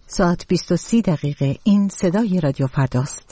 ساعت 20:30 این صدای رادیو فرداست.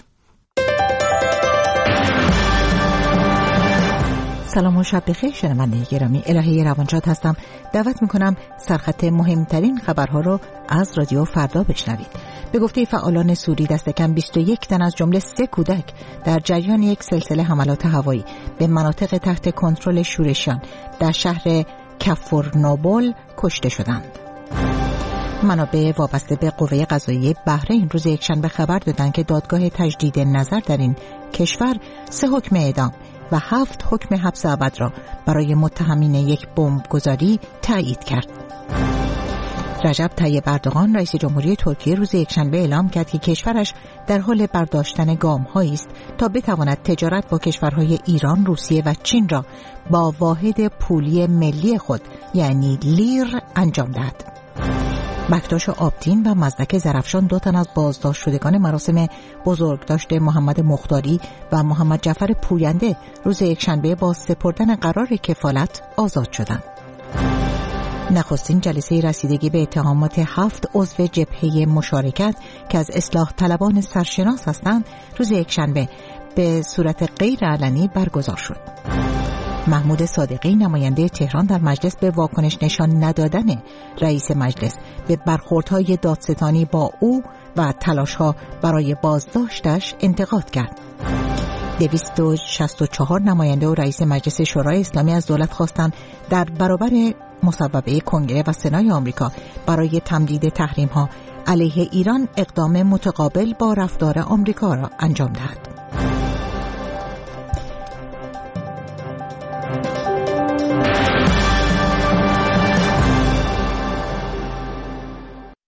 سلام و شب بخیر شنونده گرامی، الهی روانشاد هستم. دعوت میکنم سرخط مهمترین خبرها رو از رادیو فردا بشنوید. به گفته فعالان سوری دست کم 21 تن از جمله 3 کودک در جریان یک سلسله حملات هوایی به مناطق تحت کنترل شورشیان در شهر کفرنابل کشته شدند. منابع وابسته به قوه قضاییه بحرین روز یکشنبه خبر دادند که دادگاه تجدید نظر در این کشور 3 حکم اعدام و 7 حکم حبس ابد را برای متهمین یک بمبگذاری تایید کرد. رجب طیب اردوغان رئیس جمهوری ترکیه روز یکشنبه اعلام کرد که کشورش در حال برداشتن گام‌هایی است تا بتواند تجارت با کشورهای ایران، روسیه و چین را با واحد پولی ملی خود یعنی لیر انجام دهد. بکتاش آبتین و مزدک زرفشان 2 تن از بازداشت شدگان مراسم بزرگداشت محمد مختاری و محمد جعفر پوینده روز یکشنبه با سپردن قرار کفالت آزاد شدند. نخستین جلسه رسیدگی به اتهامات 7 عضو جبهه مشارکت که از اصلاح طلبان سرشناس هستند روز یکشنبه به صورت غیر علنی برگزار شد. محمود صادقی نماینده تهران در مجلس به واکنش نشان ندادن رئیس مجلس به برخوردهای دادستانی با او و تلاش‌ها برای بازداشتش انتقاد کرد. 264 نماینده و رئیس مجلس شورای اسلامی از دولت خواستند در برابر مصوبه کنگره و سنای آمریکا برای تمدید تحریم‌ها علیه ایران اقدام متقابل با رفتار آمریکا را انجام دهد.